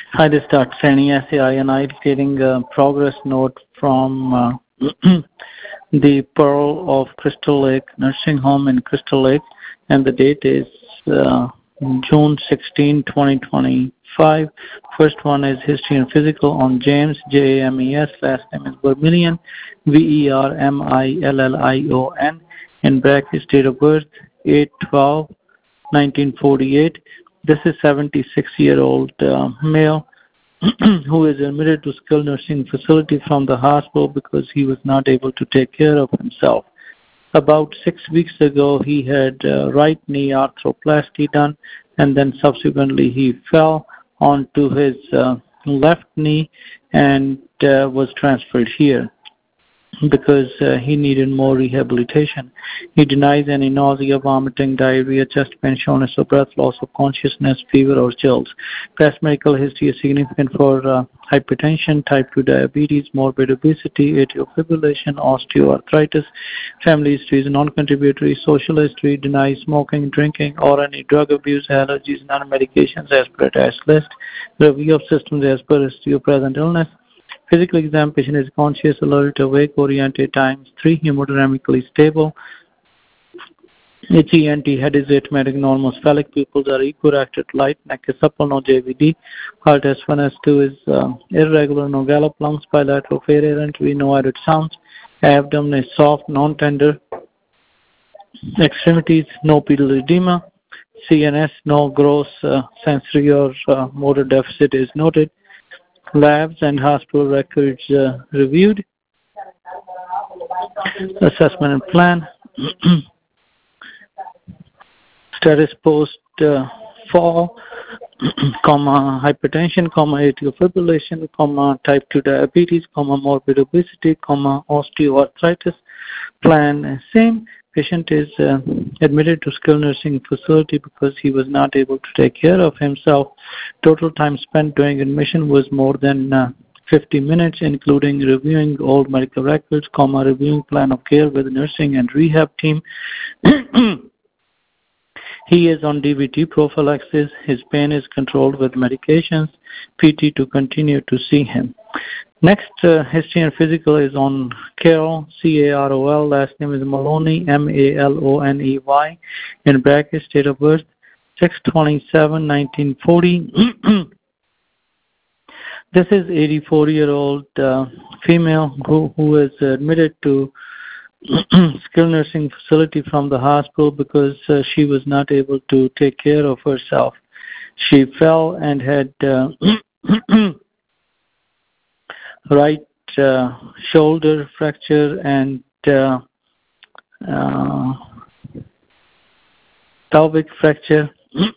Hi, this is Dr. Sani SAI, and I'm getting a progress note from the Pearl of Crystal Lake Nursing Home in Crystal Lake, and the date is June 16, 2025. First one is History and Physical on James, James. Last name is Vermillion, Vermillion, in brackets, date of birth 8/12/1948. This is 76-year-old male who is admitted to skilled nursing facility from the hospital because he was not able to take care of himself. About 6 weeks ago, he had right knee arthroplasty done, and then subsequently he fell onto his left knee and was transferred here because he needed more rehabilitation. He denies any nausea, vomiting, diarrhea, chest pain, shortness of breath, loss of consciousness, fever, or chills. Past medical history is significant for hypertension, type 2 diabetes, morbid obesity, atrial fibrillation, osteoarthritis. Family history is non-contributory. Social history denies smoking, drinking, or any drug abuse, allergies, non-medications as per attached list. Review of systems as per history of present illness. Physical exam, patient is conscious, alert, awake, oriented, times 3, hemodynamically stable. HENT, head is atmetic, normal, phallic pupils are equirected, light, neck is supple, no JVD. Heart S1, S2 is irregular, no gallop, lungs bilateral, fair air entry, no added sounds. Abdomen is soft, non-tender. Extremities, no pedal edema. CNS, no gross sensory or motor deficit is noted. Labs and hospital records reviewed. Assessment and plan. Status post fall, hypertension, atrial fibrillation, type 2 diabetes, morbid obesity, osteoarthritis. Plan same. Patient is admitted to skilled nursing facility because he was not able to take care of himself. Total time spent during admission was more than 50 minutes, including reviewing old medical records, reviewing plan of care with nursing and rehab team. He is on DVT prophylaxis. His pain is controlled with medications. PT to continue to see him. Next, history and physical is on Carol, Carol. Last name is Maloney, Maloney, in brackets, date of birth 6/27/1940. This is 84-year-old female who is admitted to skilled nursing facility from the hospital because she was not able to take care of herself. She fell and had right shoulder fracture and pelvic fracture.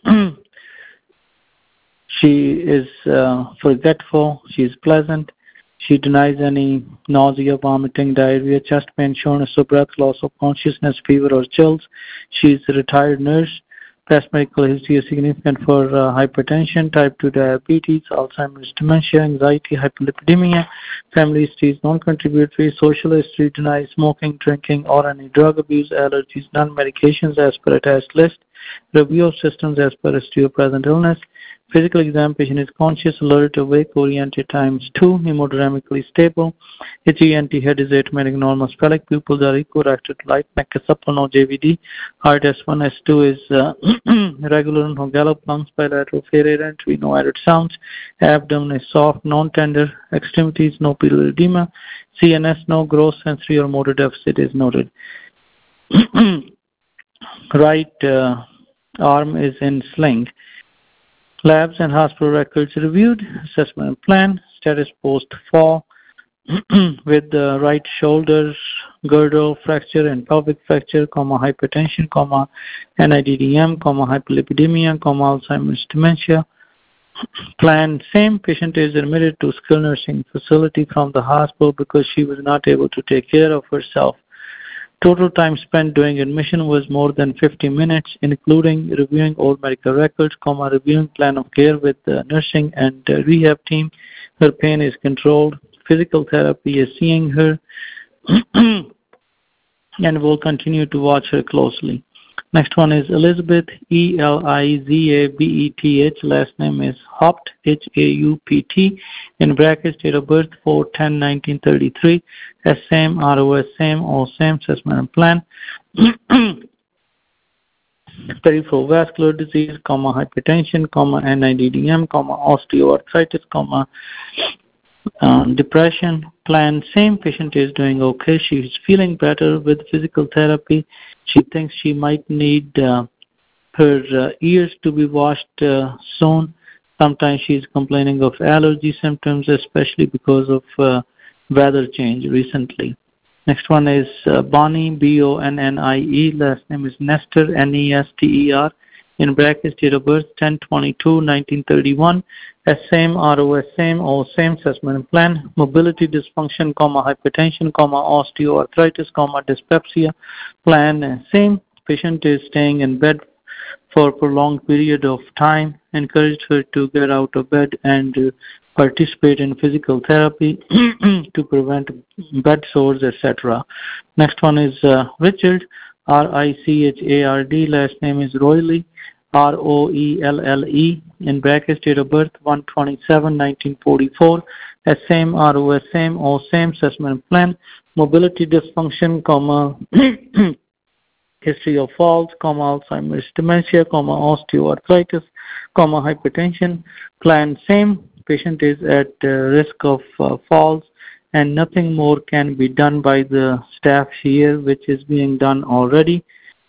She is forgetful. She is pleasant. She denies any nausea, vomiting, diarrhea, chest pain, shortness of breath, loss of consciousness, fever, or chills. She is a retired nurse. Past medical history is significant for hypertension, type 2 diabetes, Alzheimer's, dementia, anxiety, hyperlipidemia. Family history is non-contributory. Social history denies smoking, drinking, or any drug abuse, allergies, non-medications as per attached list. Review of systems as per history of present illness. Physical exam, patient is conscious, alert, awake, oriented, times 2, hemodynamically stable. HENT, head is atmetic, normal, phallic pupils are equirected, light, neck is supple, no JVD. Heart S1, S2 is regular, no gallop, lungs bilateral, fair air entry, no added sounds. Abdomen is soft, non-tender. Extremities, no pedal edema. CNS, no gross sensory or motor deficit is noted. Right arm is in sling. Labs and hospital records reviewed. Assessment and plan. Status post fall with the right shoulder girdle fracture and pelvic fracture, hypertension, NIDDM, hyperlipidemia, Alzheimer's, dementia. Plan same. Patient is admitted to skilled nursing facility from the hospital because she was not able to take care of herself. Total time spent during admission was more than 50 minutes, including reviewing old medical records, reviewing plan of care with the nursing and rehab team. Her pain is controlled. Physical therapy is seeing her and will continue to watch her closely. Next one is Elizabeth, Elizabeth. Last name is Haupt, Haupt. In brackets, date of birth 4/10/1933. Same, ROS, same, all same, assessment and plan. Peripheral vascular disease, hypertension, NIDDM, osteoarthritis, depression. Plan same. Patient is doing okay. She is feeling better with physical therapy. She thinks she might need her ears to be washed soon. Sometimes she's complaining of allergy symptoms, especially because of weather change recently. Next one is Bonnie, Bonnie. Last name is Nestor, Nester. In brackets, date of birth 10/22/1931. Same, ROS, same, all same, assessment and plan. Mobility dysfunction, hypertension, osteoarthritis, dyspepsia. Plan same. Patient is staying in bed for a prolonged period of time. Encouraged her to get out of bed and participate in physical therapy to prevent bed sores, etc. Next one is Richard, Richard. Last name is Royle, Roelle. In brackets, date of birth 1/27/1944. Same, ROS, same, all same, assessment plan. Mobility dysfunction, history of falls, Alzheimer's dementia, osteoarthritis, hypertension. Plan same. Patient is at risk of falls, and nothing more can be done by the staff here, which is being done already.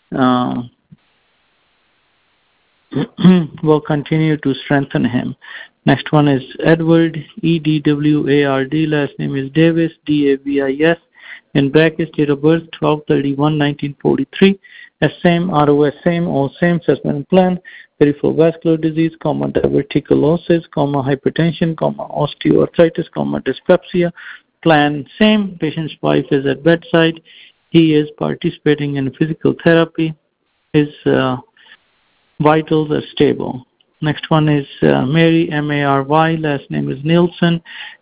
Will continue to strengthen him. Next one is Edward, Edward. Last name is Davis, Davis. In brackets, date of birth 12/31/1943. Same, ROS, same, all same, assessment plan. Peripheral vascular disease, diverticulosis, hypertension, osteoarthritis, dyspepsia. Plan same. Patient's wife is at bedside. He is participating in physical therapy. His vitals are stable. Next one is Mary, Mary. Last name is Nielsen,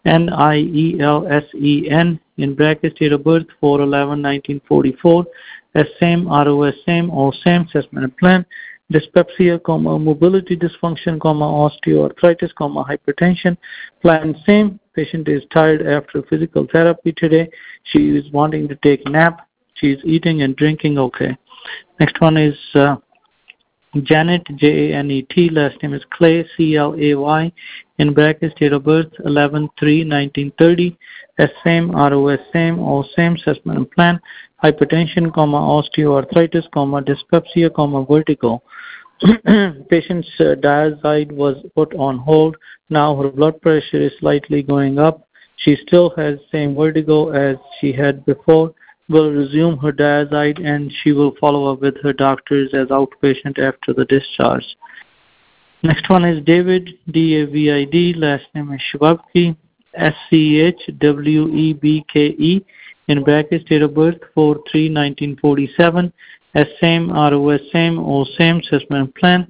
Nielsen. In brackets, date of birth 4/11/1944. Same, ROS, same, all same, assessment and plan. Dyspepsia, mobility dysfunction, osteoarthritis, hypertension. Plan same. Patient is tired after physical therapy today. She is wanting to take nap. She is eating and drinking okay. Next one is Janet, Janet. Last name is Clay, Clay. In brackets, date of birth 11/3/1930. Same, ROS, same, all same, assessment and plan. Hypertension, osteoarthritis, dyspepsia, vertigo. Patient's diazide was put on hold. Now her blood pressure is slightly going up. She still has same vertigo as she had before. Will resume her diazide and she will follow up with her doctors as outpatient after the discharge. Next one is David, David. Last name is Shwabke, Schwebke. In brackets, date of birth 4/3/1947. Same, ROS, same, all same, assessment plan.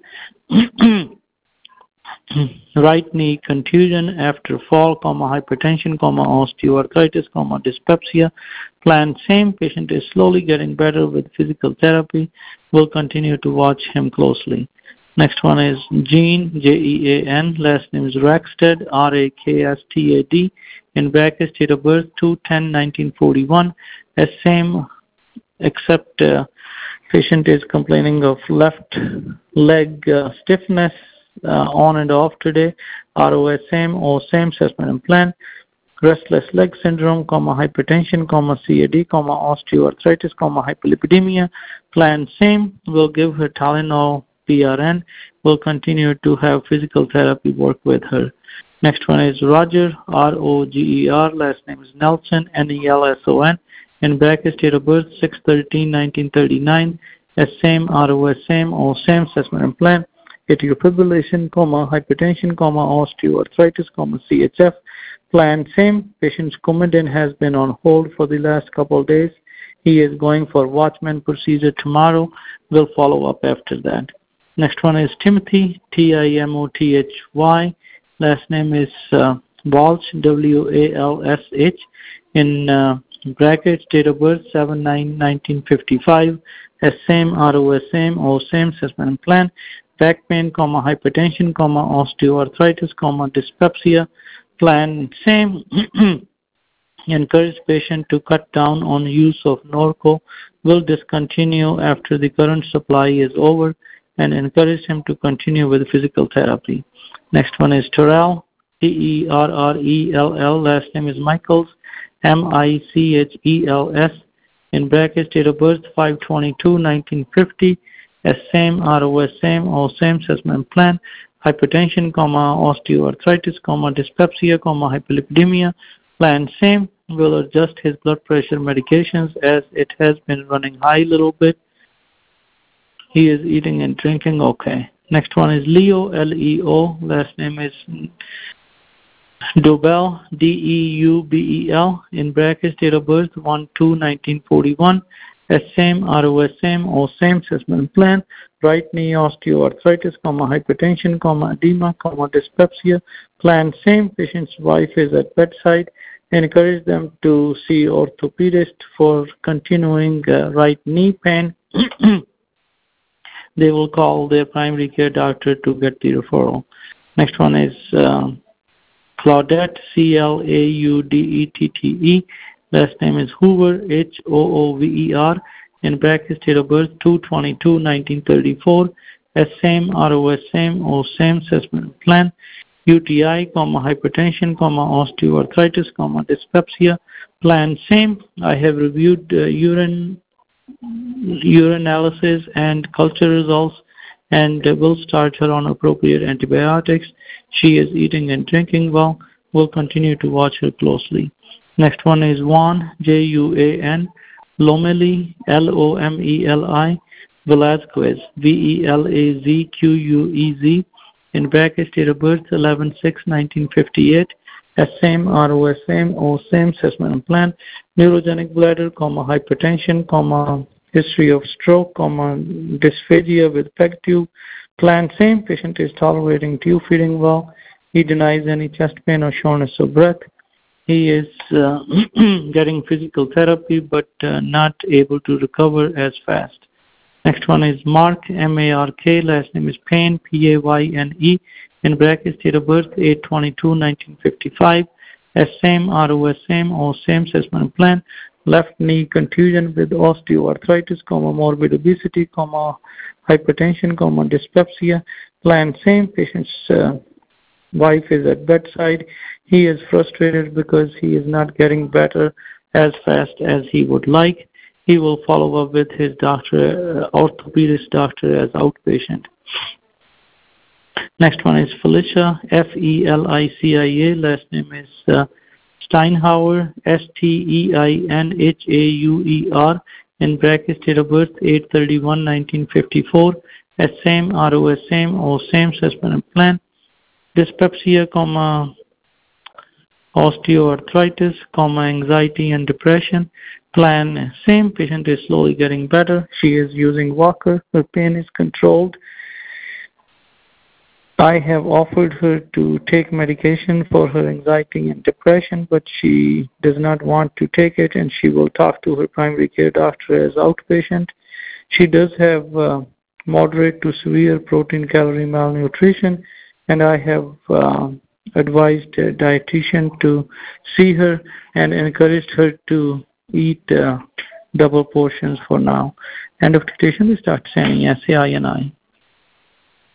Right knee contusion after fall, hypertension, osteoarthritis, dyspepsia. Plan same. Patient is slowly getting better with physical therapy. We'll continue to watch him closely. Next one is Jean, Jean. Last name is Rackstead, Rakstad. In brackets, date of birth 2/10/1941. Same, except patient is complaining of left leg stiffness on and off today. ROS, same, all same, assessment and plan. Restless leg syndrome, hypertension, CAD, osteoarthritis, hyperlipidemia. Plan same. We'll give her Tylenol, PRN. We'll continue to have physical therapy work with her. Next one is Roger, Roger. Last name is Nelson, Nelson. In brackets, date of birth 6/13/1939. Same, ROS, same, all same, assessment and plan. Atrial fibrillation, hypertension, osteoarthritis, CHF. Plan same. Patient's Coumadin has been on hold for the last couple of days. He is going for Watchman procedure tomorrow. We'll follow up after that. Next one is Timothy, Timothy. Last name is Walsh, Walsh. In Brackets, date of birth 7/9/1955, as same, ROS same, O same, assessment plan, back pain, hypertension, osteoarthritis, dyspepsia, plan same. Encourage patient to cut down on use of Norco, will discontinue after the current supply is over, and encourage him to continue with physical therapy. Next one is Terrell, Terrell, last name is Michaels, Michels, in brackets, date of birth 5/22/1950, as same, ROS same, O same, assessment plan, hypertension, osteoarthritis, dyspepsia, hyperlipidemia, plan same, will adjust his blood pressure medications as it has been running high a little bit. He is eating and drinking okay. Next one is Leo, Leo, last name is Deubel, Deubel, in brackets, date of birth 1/2/1941, as same, ROS same, O same, assessment plan, right knee osteoarthritis, hypertension, edema, dyspepsia, plan same, patient's wife is at bedside, encourage them to see orthopedist for continuing right knee pain. They will call their primary care doctor to get the referral. Next one is Claudette, Claudette, last name is Hoover, Hoover, in brackets, date of birth 2/22/1934, as same, ROS same, O same, assessment plan, UTI, hypertension, osteoarthritis, dyspepsia, plan same. I have reviewed urine analysis and culture results and will start her on appropriate antibiotics. She is eating and drinking well. We'll continue to watch her closely. Next one is Juan, Juan, Lomeli, Lomeli, Velazquez, Velazquez, in brackets, date of birth 11/6/1958, as same, ROS same, O same, assessment plan, neurogenic bladder, hypertension, history of stroke, dysphagia with PEG tube, plan same, patient is tolerating tube feeding well, he denies any chest pain or shortness of breath, he is getting physical therapy but not able to recover as fast. Next one is Mark, Mark, last name is Payne, Payne, in brackets, date of birth 8/22/1955, as same, ROS same, O same, assessment plan, left knee contusion with osteoarthritis, morbid obesity, hypertension, dyspepsia, plan same, patient's wife is at bedside, he is frustrated because he is not getting better as fast as he would like. He will follow up with his doctor, orthopedist doctor, as outpatient. Next one is Felicia, Felicia, last name is Steinhauer, Steinhauer, in brackets, date of birth 8/31/1954, as same, ROS same, O same, assessment plan, dyspepsia, osteoarthritis, anxiety and depression, plan same, patient is slowly getting better, she is using walker, her pain is controlled. I have offered her to take medication for her anxiety and depression, but she does not want to take it, and she will talk to her primary care doctor as outpatient. She does have moderate to severe protein calorie malnutrition, and I have advised a dietitian to see her and encouraged her to eat double portions for now. End of dictation is Dr. Sani, SAINI.